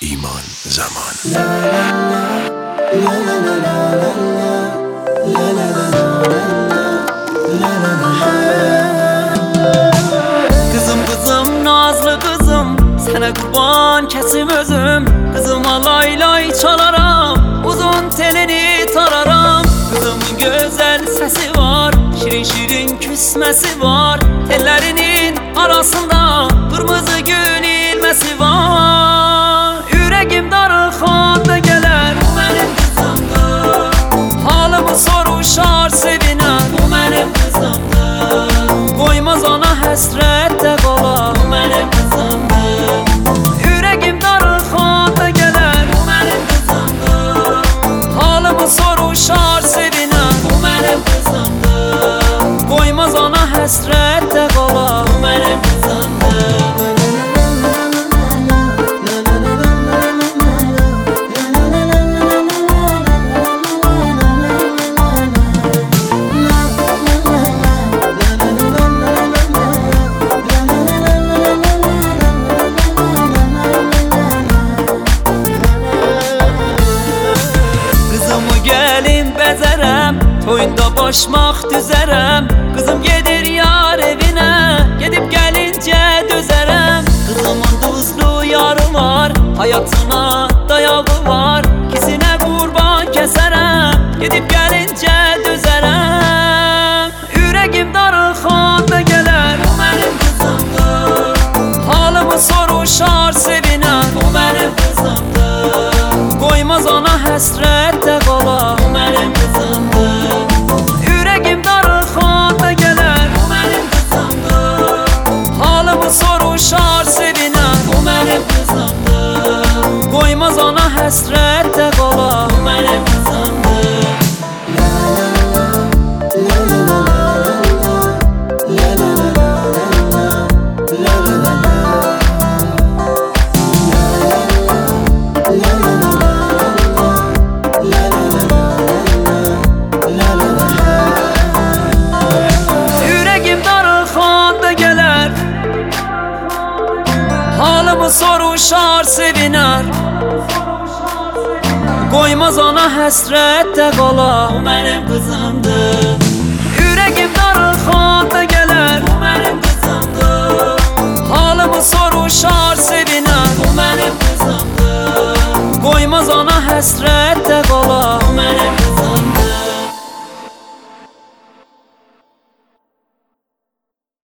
İman Zaman. Kızım nazlı kızım, sana kurban kesim özüm. Kızıma lay lay çalaram, uzun telini tararam. Kızımın güzel sesi var, şirin şirin küsmesi var. Tellerinin arasında kırmızı gül ilmesi var. Yüreğim darıxanda gələr, bu mənim kızımdır. Halımı soruşar seviner, bu mənim kızımdır. Koymaz ona həsrətdə qalar, bu mənim kızımdır. Yüreğim darıxanda gələr, bu mənim kızımdır. Halımı soruşar seviner, bu mənim kızımdır. Koymaz ona həsrətdə qalar, bu mənim kızımdır. Toyunda başmaq düzərəm, qızım gedir yar evinə, gedib gəlincə dözərəm. Qızımın duzlu yarı var, hayatına dayağı var, kisinə qurban kəsərəm, gedib gəlincə dözərəm. Yüreğim darıxanda gələr, bu mənim kızımdır. Halımı soruşar sevinər, bu mənim kızımdır. Koymaz ona həsrətdə qalar, bu mənim kızımdır. Soruşar seviner, bu mənim kızımdır. Koymaz ona həsrətdə qalar, bu mənim kızımdır. Yüreğim darıxanda gələr, halımı soruşar seviner. Koymaz ona həsrətdə qalar, bu mənim kızımdır. Yüreğim